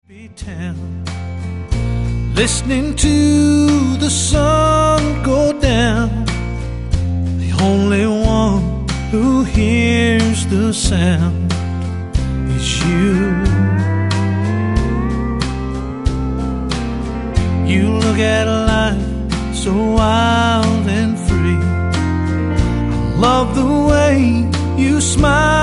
Town, listening to the sun go down. The only one who hears the sound is you. You look at life so wild and free. I love the way you smile